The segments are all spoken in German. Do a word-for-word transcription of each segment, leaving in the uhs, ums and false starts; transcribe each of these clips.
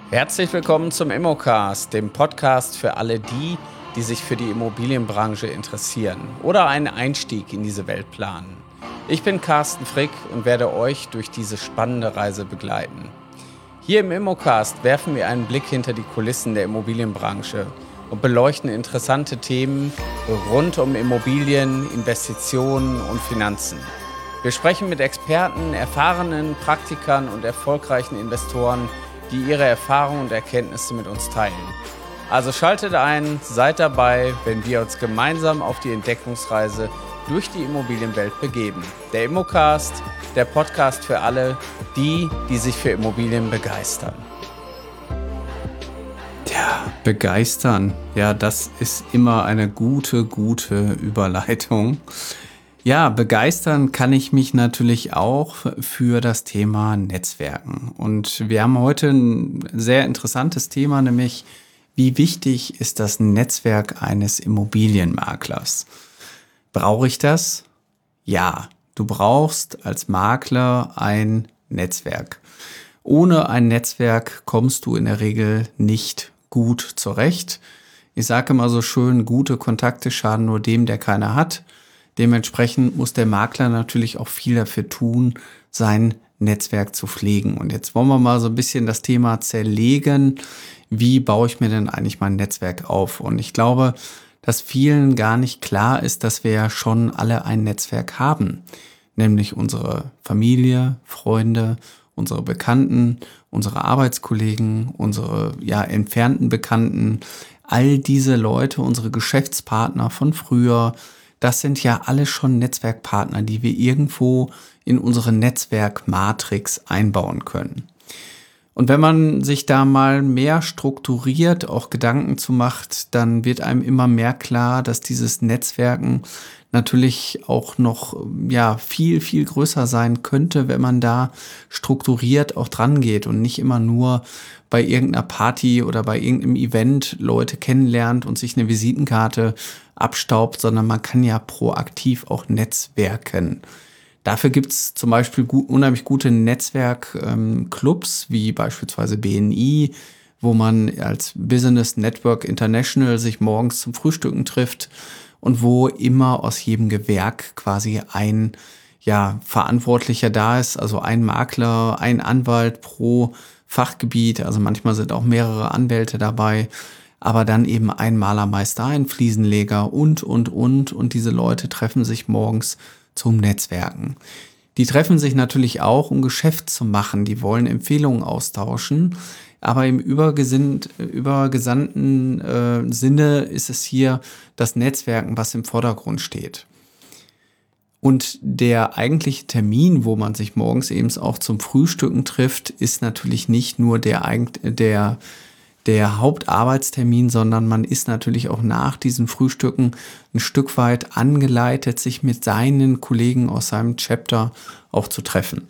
Herzlich willkommen zum Immocast, dem Podcast für alle die, die sich für die Immobilienbranche interessieren oder einen Einstieg in diese Welt planen. Ich bin Carsten Frick und werde euch durch diese spannende Reise begleiten. Hier im Immocast werfen wir einen Blick hinter die Kulissen der Immobilienbranche und beleuchten interessante Themen rund um Immobilien, Investitionen und Finanzen. Wir sprechen mit Experten, erfahrenen Praktikern und erfolgreichen Investoren, die ihre Erfahrungen und Erkenntnisse mit uns teilen. Also schaltet ein, seid dabei, wenn wir uns gemeinsam auf die Entdeckungsreise durch die Immobilienwelt begeben. Der Immocast, der Podcast für alle, die, die sich für Immobilien begeistern. Tja, begeistern, ja, das ist immer eine gute, gute Überleitung. Ja, begeistern kann ich mich natürlich auch für das Thema Netzwerken. Und wir haben heute ein sehr interessantes Thema, nämlich wie wichtig ist das Netzwerk eines Immobilienmaklers? Brauche ich das? Ja, du brauchst als Makler ein Netzwerk. Ohne ein Netzwerk kommst du in der Regel nicht gut zurecht. Ich sage immer so schön, gute Kontakte schaden nur dem, der keine hat. Dementsprechend muss der Makler natürlich auch viel dafür tun, sein Netzwerk zu pflegen. Und jetzt wollen wir mal so ein bisschen das Thema zerlegen. Wie baue ich mir denn eigentlich mein Netzwerk auf? Und ich glaube, dass vielen gar nicht klar ist, dass wir ja schon alle ein Netzwerk haben. Nämlich unsere Familie, Freunde, unsere Bekannten, unsere Arbeitskollegen, unsere ja entfernten Bekannten. All diese Leute, unsere Geschäftspartner von früher, das sind ja alle schon Netzwerkpartner, die wir irgendwo in unsere Netzwerkmatrix einbauen können. Und wenn man sich da mal mehr strukturiert auch Gedanken zu macht, dann wird einem immer mehr klar, dass dieses Netzwerken natürlich auch noch ja viel, viel größer sein könnte, wenn man da strukturiert auch dran geht und nicht immer nur bei irgendeiner Party oder bei irgendeinem Event Leute kennenlernt und sich eine Visitenkarte abstaubt, sondern man kann ja proaktiv auch netzwerken. Dafür gibt es zum Beispiel gut, unheimlich gute Netzwerkclubs, ähm, wie beispielsweise B N I, wo man als Business Network International sich morgens zum Frühstücken trifft und wo immer aus jedem Gewerk quasi ein ja, Verantwortlicher da ist, also ein Makler, ein Anwalt pro Fachgebiet, also manchmal sind auch mehrere Anwälte dabei, aber dann eben ein Malermeister, ein Fliesenleger und, und, und. Und diese Leute treffen sich morgens zum Netzwerken. Die treffen sich natürlich auch, um Geschäft zu machen. Die wollen Empfehlungen austauschen. Aber im übergesinnt, übergesandten äh, Sinne ist es hier das Netzwerken, was im Vordergrund steht. Und der eigentliche Termin, wo man sich morgens eben auch zum Frühstücken trifft, ist natürlich nicht nur der, der der Hauptarbeitstermin, sondern man ist natürlich auch nach diesen Frühstücken ein Stück weit angeleitet, sich mit seinen Kollegen aus seinem Chapter auch zu treffen.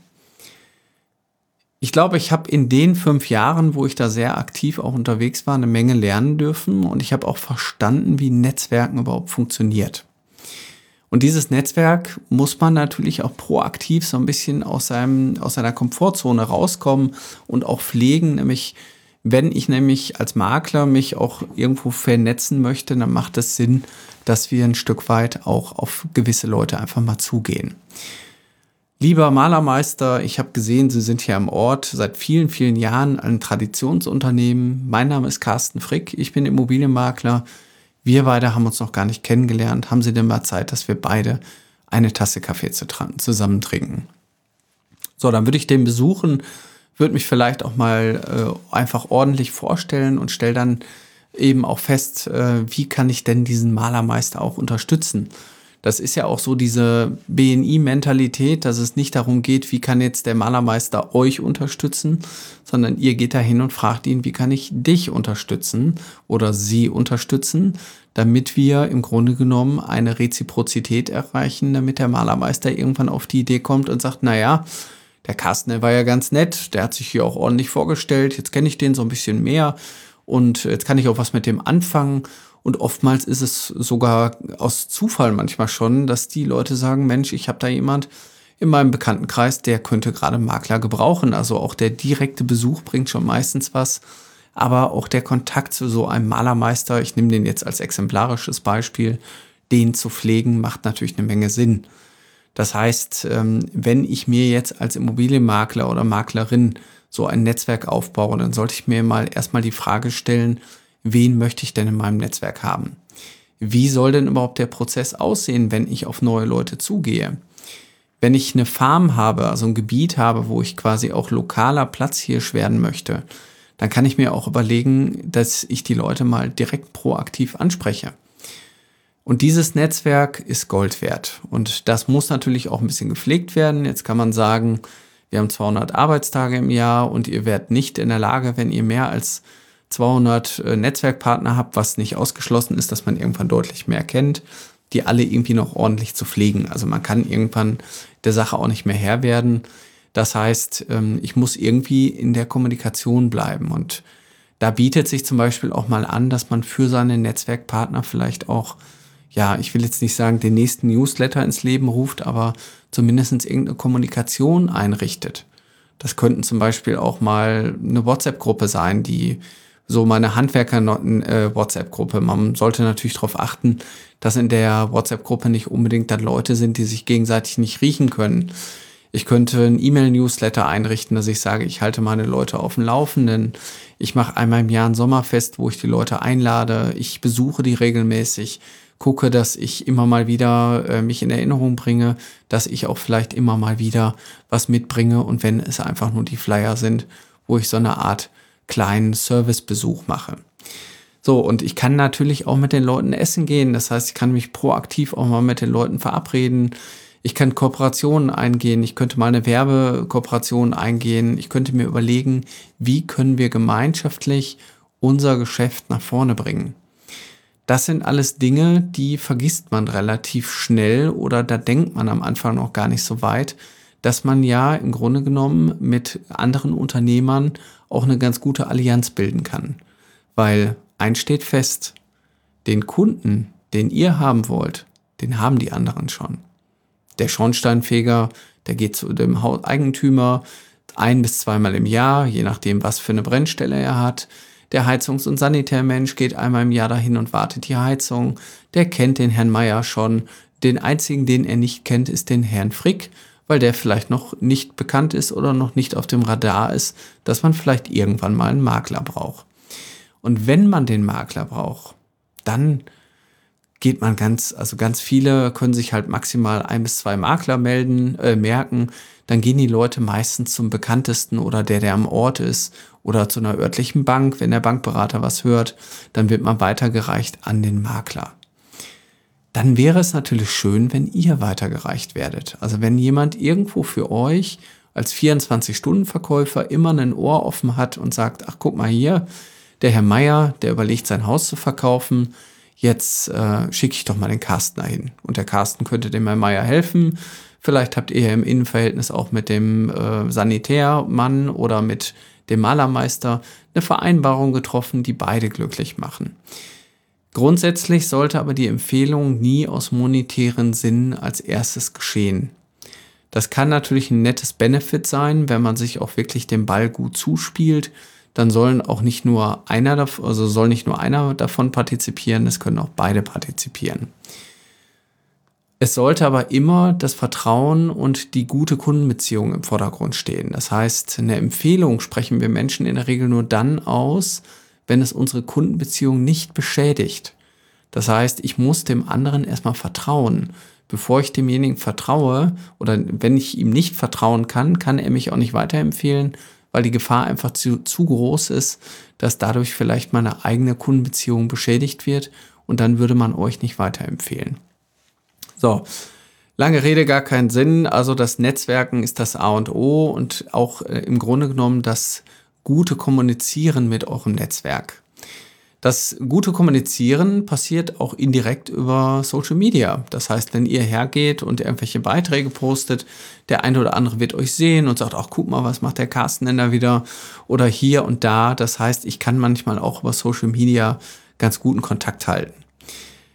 Ich glaube, ich habe in den fünf Jahren, wo ich da sehr aktiv auch unterwegs war, eine Menge lernen dürfen und ich habe auch verstanden, wie Netzwerken überhaupt funktioniert. Und dieses Netzwerk muss man natürlich auch proaktiv so ein bisschen aus seinem, aus seiner Komfortzone rauskommen und auch pflegen, nämlich wenn ich nämlich als Makler mich auch irgendwo vernetzen möchte, dann macht es Sinn, dass wir ein Stück weit auch auf gewisse Leute einfach mal zugehen. Lieber Malermeister, ich habe gesehen, Sie sind hier am Ort seit vielen, vielen Jahren ein Traditionsunternehmen. Mein Name ist Carsten Frick, ich bin Immobilienmakler. Wir beide haben uns noch gar nicht kennengelernt. Haben Sie denn mal Zeit, dass wir beide eine Tasse Kaffee zusammen trinken? So, dann würde ich den besuchen, würde mich vielleicht auch mal äh, einfach ordentlich vorstellen und stelle dann eben auch fest, äh, wie kann ich denn diesen Malermeister auch unterstützen. Das ist ja auch so diese B N I-Mentalität, dass es nicht darum geht, wie kann jetzt der Malermeister euch unterstützen, sondern ihr geht da hin und fragt ihn, wie kann ich dich unterstützen oder sie unterstützen, damit wir im Grunde genommen eine Reziprozität erreichen, damit der Malermeister irgendwann auf die Idee kommt und sagt, naja, der Carsten, der war ja ganz nett, der hat sich hier auch ordentlich vorgestellt, jetzt kenne ich den so ein bisschen mehr und jetzt kann ich auch was mit dem anfangen. Und oftmals ist es sogar aus Zufall manchmal schon, dass die Leute sagen, Mensch, ich habe da jemand, in meinem Bekanntenkreis, der könnte gerade einen Makler gebrauchen. Also auch der direkte Besuch bringt schon meistens was. Aber auch der Kontakt zu so einem Malermeister, ich nehme den jetzt als exemplarisches Beispiel, den zu pflegen, macht natürlich eine Menge Sinn. Das heißt, wenn ich mir jetzt als Immobilienmakler oder Maklerin so ein Netzwerk aufbaue, dann sollte ich mir mal erstmal die Frage stellen, wen möchte ich denn in meinem Netzwerk haben? Wie soll denn überhaupt der Prozess aussehen, wenn ich auf neue Leute zugehe? Wenn ich eine Farm habe, also ein Gebiet habe, wo ich quasi auch lokaler Platzhirsch werden möchte, dann kann ich mir auch überlegen, dass ich die Leute mal direkt proaktiv anspreche. Und dieses Netzwerk ist Gold wert. Und das muss natürlich auch ein bisschen gepflegt werden. Jetzt kann man sagen, wir haben zweihundert Arbeitstage im Jahr und ihr werdet nicht in der Lage, wenn ihr mehr als zweihundert Netzwerkpartner habt, was nicht ausgeschlossen ist, dass man irgendwann deutlich mehr kennt, die alle irgendwie noch ordentlich zu pflegen. Also man kann irgendwann der Sache auch nicht mehr Herr werden. Das heißt, ich muss irgendwie in der Kommunikation bleiben. Und da bietet sich zum Beispiel auch mal an, dass man für seine Netzwerkpartner vielleicht auch, ja, ich will jetzt nicht sagen, den nächsten Newsletter ins Leben ruft, aber zumindest irgendeine Kommunikation einrichtet. Das könnten zum Beispiel auch mal eine WhatsApp-Gruppe sein, die so meine Handwerker-WhatsApp-Gruppe. Man sollte natürlich darauf achten, dass in der WhatsApp-Gruppe nicht unbedingt dann Leute sind, die sich gegenseitig nicht riechen können. Ich könnte einen E-Mail-Newsletter einrichten, dass ich sage, ich halte meine Leute auf dem Laufenden. Ich mache einmal im Jahr ein Sommerfest, wo ich die Leute einlade. Ich besuche die regelmäßig, gucke, dass ich immer mal wieder äh, mich in Erinnerung bringe, dass ich auch vielleicht immer mal wieder was mitbringe. Und wenn es einfach nur die Flyer sind, wo ich so eine Art kleinen Servicebesuch mache. So, und ich kann natürlich auch mit den Leuten essen gehen. Das heißt, ich kann mich proaktiv auch mal mit den Leuten verabreden. Ich kann Kooperationen eingehen. Ich könnte mal eine Werbekooperation eingehen. Ich könnte mir überlegen, wie können wir gemeinschaftlich unser Geschäft nach vorne bringen. Das sind alles Dinge, die vergisst man relativ schnell oder da denkt man am Anfang noch gar nicht so weit, dass man ja im Grunde genommen mit anderen Unternehmern auch eine ganz gute Allianz bilden kann. Weil eins steht fest, den Kunden, den ihr haben wollt, den haben die anderen schon. Der Schornsteinfeger, der geht zu dem Eigentümer ein- bis zweimal im Jahr, je nachdem, was für eine Brennstelle er hat. Der Heizungs- und Sanitärmensch geht einmal im Jahr dahin und wartet die Heizung. Der kennt den Herrn Meier schon. Den einzigen, den er nicht kennt, ist den Herrn Frick, weil der vielleicht noch nicht bekannt ist oder noch nicht auf dem Radar ist, dass man vielleicht irgendwann mal einen Makler braucht. Und wenn man den Makler braucht, dann geht man ganz, also ganz viele können sich halt maximal ein bis zwei Makler melden, äh, merken. Dann gehen die Leute meistens zum bekanntesten oder der, der am Ort ist oder zu einer örtlichen Bank. Wenn der Bankberater was hört, dann wird man weitergereicht an den Makler. Dann wäre es natürlich schön, wenn ihr weitergereicht werdet. Also wenn jemand irgendwo für euch als vierundzwanzig-Stunden-Verkäufer immer ein Ohr offen hat und sagt, ach guck mal hier, der Herr Meier, der überlegt sein Haus zu verkaufen, jetzt äh, schicke ich doch mal den Carsten dahin. Und der Carsten könnte dem Herrn Meier helfen. Vielleicht habt ihr ja im Innenverhältnis auch mit dem äh, Sanitärmann oder mit dem Malermeister eine Vereinbarung getroffen, die beide glücklich machen. Grundsätzlich sollte aber die Empfehlung nie aus monetären Sinnen als erstes geschehen. Das kann natürlich ein nettes Benefit sein, wenn man sich auch wirklich den Ball gut zuspielt. Dann sollen auch nicht nur einer, also soll nicht nur einer davon partizipieren, es können auch beide partizipieren. Es sollte aber immer das Vertrauen und die gute Kundenbeziehung im Vordergrund stehen. Das heißt, eine Empfehlung sprechen wir Menschen in der Regel nur dann aus, wenn es unsere Kundenbeziehung nicht beschädigt. Das heißt, ich muss dem anderen erstmal vertrauen. Bevor ich demjenigen vertraue oder wenn ich ihm nicht vertrauen kann, kann er mich auch nicht weiterempfehlen, weil die Gefahr einfach zu, zu groß ist, dass dadurch vielleicht meine eigene Kundenbeziehung beschädigt wird und dann würde man euch nicht weiterempfehlen. So, lange Rede, gar keinen Sinn. Also das Netzwerken ist das A und O und auch äh, im Grunde genommen das gute Kommunizieren mit eurem Netzwerk. Das gute Kommunizieren passiert auch indirekt über Social Media. Das heißt, wenn ihr hergeht und irgendwelche Beiträge postet, der eine oder andere wird euch sehen und sagt, ach guck mal, was macht der Carsten denn da wieder? Oder hier und da. Das heißt, ich kann manchmal auch über Social Media ganz guten Kontakt halten.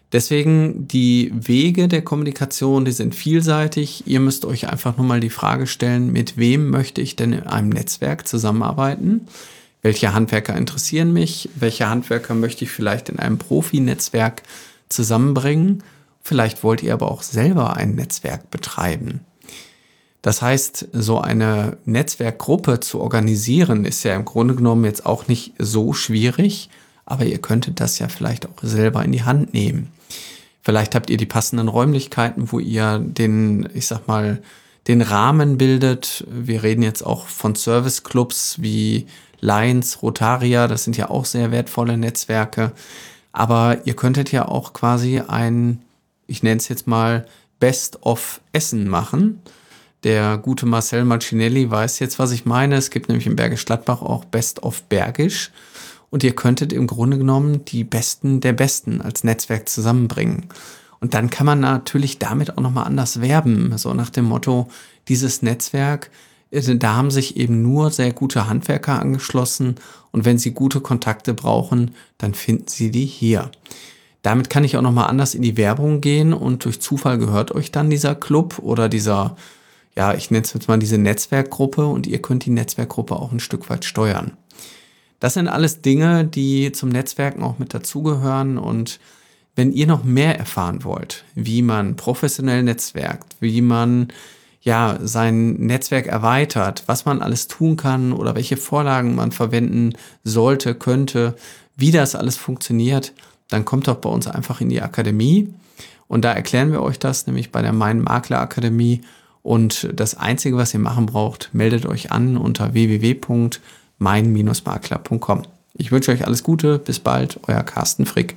Deswegen die Wege der Kommunikation, die sind vielseitig. Ihr müsst euch einfach nur mal die Frage stellen, mit wem möchte ich denn in einem Netzwerk zusammenarbeiten? Welche Handwerker interessieren mich? Welche Handwerker möchte ich vielleicht in einem Profi-Netzwerk zusammenbringen? Vielleicht wollt ihr aber auch selber ein Netzwerk betreiben. Das heißt, so eine Netzwerkgruppe zu organisieren, ist ja im Grunde genommen jetzt auch nicht so schwierig, aber ihr könntet das ja vielleicht auch selber in die Hand nehmen. Vielleicht habt ihr die passenden Räumlichkeiten, wo ihr den, ich sag mal, den Rahmen bildet. Wir reden jetzt auch von Serviceclubs wie Lions, Rotaria, das sind ja auch sehr wertvolle Netzwerke. Aber ihr könntet ja auch quasi ein, ich nenne es jetzt mal, Best-of-Essen machen. Der gute Marcel Marcinelli weiß jetzt, was ich meine. Es gibt nämlich in Bergisch Gladbach auch Best-of-Bergisch. Und ihr könntet im Grunde genommen die Besten der Besten als Netzwerk zusammenbringen. Und dann kann man natürlich damit auch nochmal anders werben. So nach dem Motto, dieses Netzwerk, da haben sich eben nur sehr gute Handwerker angeschlossen. Und wenn sie gute Kontakte brauchen, dann finden sie die hier. Damit kann ich auch nochmal anders in die Werbung gehen. Und durch Zufall gehört euch dann dieser Club oder dieser, ja, ich nenne es jetzt mal diese Netzwerkgruppe. Und ihr könnt die Netzwerkgruppe auch ein Stück weit steuern. Das sind alles Dinge, die zum Netzwerken auch mit dazugehören. Und wenn ihr noch mehr erfahren wollt, wie man professionell netzwerkt, wie man ja sein Netzwerk erweitert, was man alles tun kann oder welche Vorlagen man verwenden sollte, könnte, wie das alles funktioniert, dann kommt doch bei uns einfach in die Akademie. Und da erklären wir euch das, nämlich bei der Mein Makler Akademie. Und das Einzige, was ihr machen braucht, meldet euch an unter w w w punkt mein Makler punkt com. Ich wünsche euch alles Gute, bis bald, euer Carsten Frick.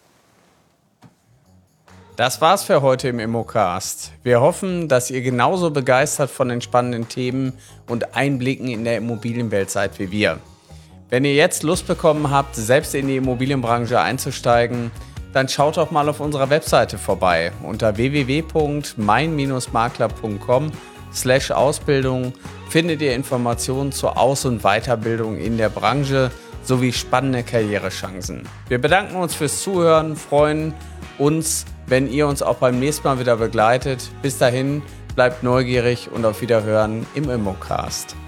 Das war's für heute im Immocast. Wir hoffen, dass ihr genauso begeistert von den spannenden Themen und Einblicken in der Immobilienwelt seid wie wir. Wenn ihr jetzt Lust bekommen habt, selbst in die Immobilienbranche einzusteigen, dann schaut doch mal auf unserer Webseite vorbei unter w w w punkt mein Makler punkt com slash Ausbildung findet ihr Informationen zur Aus- und Weiterbildung in der Branche sowie spannende Karrierechancen. Wir bedanken uns fürs Zuhören, freuen uns, wenn ihr uns auch beim nächsten Mal wieder begleitet. Bis dahin, bleibt neugierig und auf Wiederhören im Immocast.